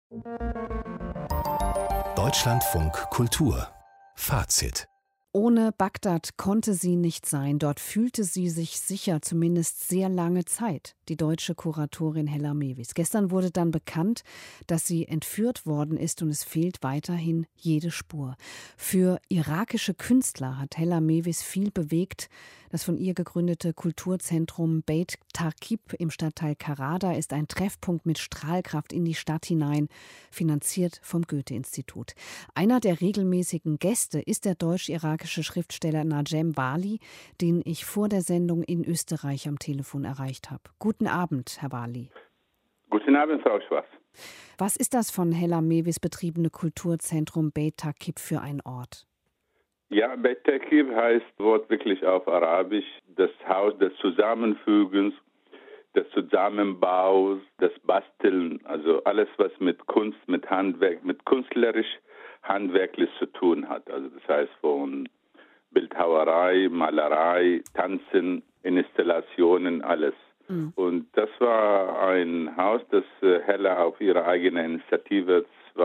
Deutschlandfunk Kultur Fazit. Ohne Bagdad konnte sie nicht sein. Dort fühlte sie sich sicher, zumindest sehr lange Zeit, die deutsche Kuratorin Hella Mewis. Gestern wurde dann bekannt, dass sie entführt worden ist und es fehlt weiterhin jede Spur. Für irakische Künstler hat Hella Mewis viel bewegt. Das von ihr gegründete Kulturzentrum Beit Tarkib im Stadtteil Karada ist ein Treffpunkt mit Strahlkraft in die Stadt hinein, finanziert vom Goethe-Institut. Einer der regelmäßigen Gäste ist der deutsch-irakische Schriftsteller Najem Wali, den ich vor der Sendung in Österreich am Telefon erreicht habe. Guten Abend, Herr Wali. Guten Abend, Frau Schwarz. Was ist das von Hella Mewis betriebene Kulturzentrum Beit Tarkib für ein Ort? Ja, Beit Tarkib heißt wortwörtlich auf Arabisch das Haus des Zusammenfügens, des Zusammenbaus, des Basteln, also alles, was mit Kunst, mit Handwerk, mit künstlerisch-handwerklich zu tun hat. Also das heißt von Bildhauerei, Malerei, Tanzen, Installationen, alles. Und das war ein Haus, das Hella auf ihre eigene Initiative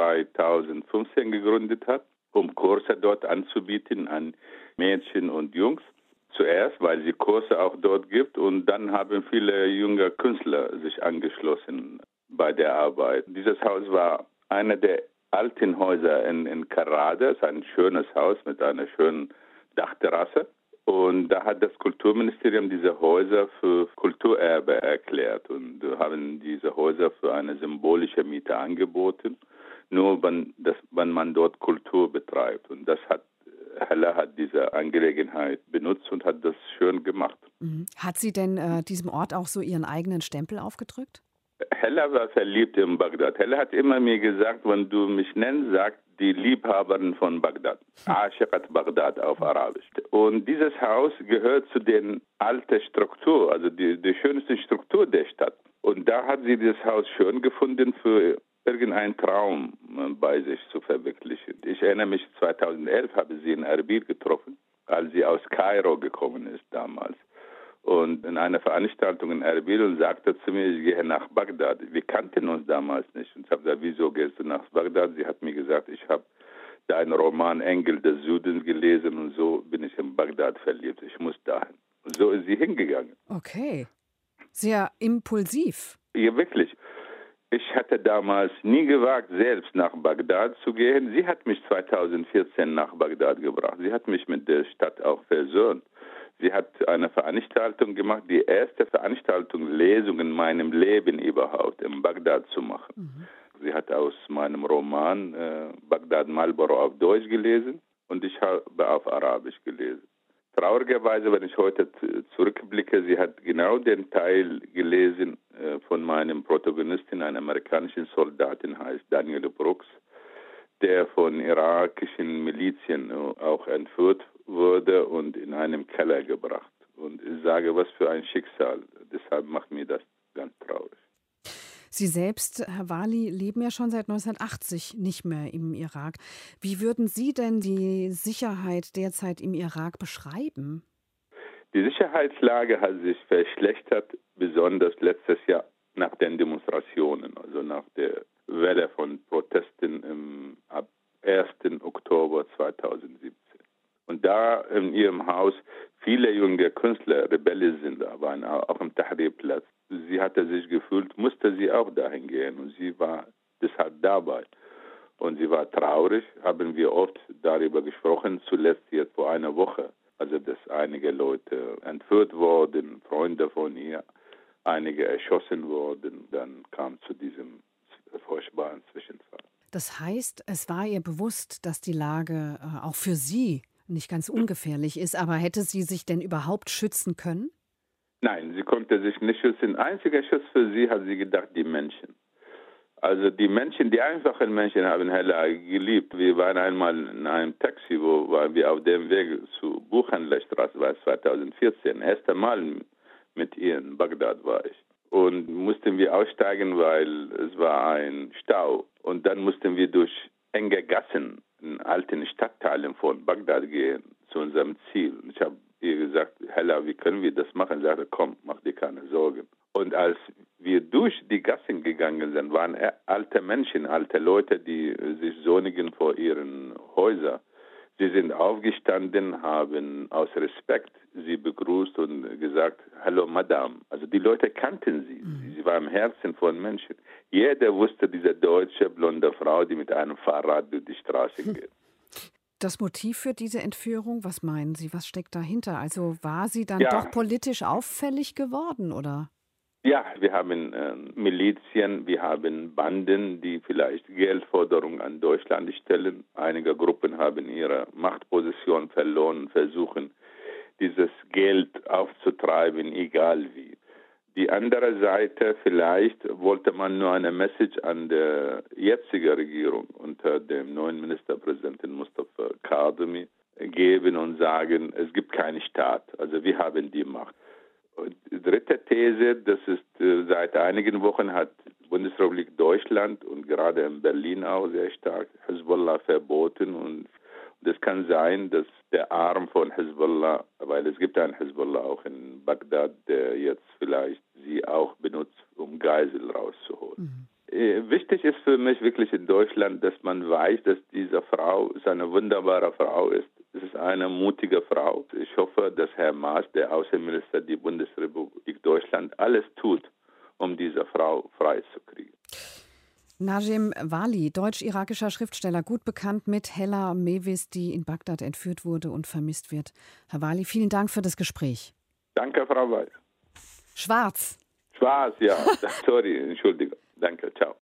2015 gegründet hat, um Kurse dort anzubieten an Mädchen und Jungs. Zuerst, weil sie Kurse auch dort gibt, und dann haben viele junge Künstler sich angeschlossen bei der Arbeit. Dieses Haus war einer der alten Häuser in Karada. Es ist ein schönes Haus mit einer schönen Dachterrasse. Und da hat das Kulturministerium diese Häuser für Kulturerbe erklärt und haben diese Häuser für eine symbolische Miete angeboten, nur wenn man dort Kultur betreibt. Und Hella hat diese Angelegenheit benutzt und hat das schön gemacht. Hat sie denn diesem Ort auch so ihren eigenen Stempel aufgedrückt? Hella war verliebt in Bagdad. Hella hat immer mir gesagt, wenn du mich nennst, sagt die Liebhaberin von Bagdad. Ashiqat Bagdad auf Arabisch. Und dieses Haus gehört zu den alten Struktur, also die schönste Struktur der Stadt. Und da hat sie dieses Haus schön gefunden, für irgendeinen Traum bei sich zu verwirklichen. Ich erinnere mich, 2011 habe sie in Erbil getroffen, als sie aus Kairo gekommen ist damals. Und in einer Veranstaltung in Erbil und sagte zu mir, ich gehe nach Bagdad. Wir kannten uns damals nicht. Und ich habe gesagt, wieso gehst du nach Bagdad? Sie hat mir gesagt, ich habe deinen Roman Engel des Südens gelesen und so bin ich in Bagdad verliebt. Ich muss dahin. Und so ist sie hingegangen. Okay. Sehr impulsiv. Ja, wirklich. Ich hatte damals nie gewagt, selbst nach Bagdad zu gehen. Sie hat mich 2014 nach Bagdad gebracht. Sie hat mich mit der Stadt auch versöhnt. Sie hat eine Veranstaltung gemacht, die erste Veranstaltung, Lesung in meinem Leben überhaupt, in Bagdad zu machen. Sie hat aus meinem Roman Bagdad Marlboro auf Deutsch gelesen und ich habe auf Arabisch gelesen. Traurigerweise, wenn ich heute zurückblicke, sie hat genau den Teil gelesen von meinem Protagonisten, einer amerikanischen Soldatin, heißt Daniel Brooks, der von irakischen Milizien auch entführt wurde und in einem Keller gebracht. Und ich sage, was für ein Schicksal. Deshalb macht mir das ganz traurig. Sie selbst, Herr Wali, leben ja schon seit 1980 nicht mehr im Irak. Wie würden Sie denn die Sicherheit derzeit im Irak beschreiben? Die Sicherheitslage hat sich verschlechtert, besonders letztes Jahr nach den Demonstrationen, also nach der Welle von Protesten ab 1. Oktober 2017. Und da in ihrem Haus viele junge Künstler Rebellen sind, aber auch im Tahrir-Platz. Sie hatte sich gefühlt, musste sie auch dahin gehen und sie war deshalb dabei. Und sie war traurig, haben wir oft darüber gesprochen, zuletzt jetzt vor einer Woche. Also, dass einige Leute entführt wurden, Freunde von ihr, einige erschossen wurden. Dann kam zu diesem furchtbaren Zwischenfall. Das heißt, es war ihr bewusst, dass die Lage auch für sie nicht ganz ungefährlich ist, aber hätte sie sich denn überhaupt schützen können? Nein, sie konnte sich nicht schützen. Einziger Schutz für sie hat sie gedacht, die Menschen. Also die Menschen, die einfachen Menschen haben Hella geliebt. Wir waren einmal in einem Taxi, wo waren wir auf dem Weg zur Buchhändlerstraße, war 2014. Das erste Mal mit ihr in Bagdad war ich. Und mussten wir aussteigen, weil es war ein Stau. Und dann mussten wir durch enge Gassen in alten Stadtteilen von Bagdad gehen zu unserem Ziel. Und ich habe ihr gesagt, Hella, wie können wir das machen? Sie sagte, komm, mach dir keine Sorgen. Und als wir durch die Gassen gegangen sind, waren alte Menschen, alte Leute, die sich säunigen vor ihren Häusern. Sie sind aufgestanden, haben aus Respekt sie begrüßt und gesagt, hallo Madame. Also die Leute kannten sie. Sie war im Herzen von Menschen. Jeder wusste, diese deutsche blonde Frau, die mit einem Fahrrad durch die Straße geht. Das Motiv für diese Entführung, was meinen Sie, was steckt dahinter? Also war sie dann Ja. doch politisch auffällig geworden, oder? Ja, wir haben Milizien, wir haben Banden, die vielleicht Geldforderungen an Deutschland stellen. Einige Gruppen haben ihre Machtposition verloren und versuchen, dieses Geld aufzutreiben, egal wie. Die andere Seite, vielleicht wollte man nur eine Message an die jetzige Regierung unter dem neuen Ministerpräsidenten Mustafa Kadhimi geben und sagen, es gibt keinen Staat, also wir haben die Macht. Und die dritte These, das ist seit einigen Wochen hat die Bundesrepublik Deutschland und gerade in Berlin auch sehr stark Hezbollah verboten und es kann sein, dass der Arm von Hezbollah, weil es gibt einen Hezbollah auch in Bagdad, der jetzt vielleicht sie auch benutzt, um Geisel rauszuholen. Wichtig ist für mich wirklich in Deutschland, dass man weiß, dass diese Frau eine wunderbare Frau ist. Es ist eine mutige Frau. Ich hoffe, dass Herr Maas, der Außenminister der Bundesrepublik Deutschland, alles tut, um diese Frau freizukriegen. Najem Wali, deutsch-irakischer Schriftsteller, gut bekannt mit Hella Mewis, die in Bagdad entführt wurde und vermisst wird. Herr Wali, vielen Dank für das Gespräch. Danke, Frau Weiß. Schwarz. Schwarz, ja. Sorry, Entschuldigung. Danke, ciao.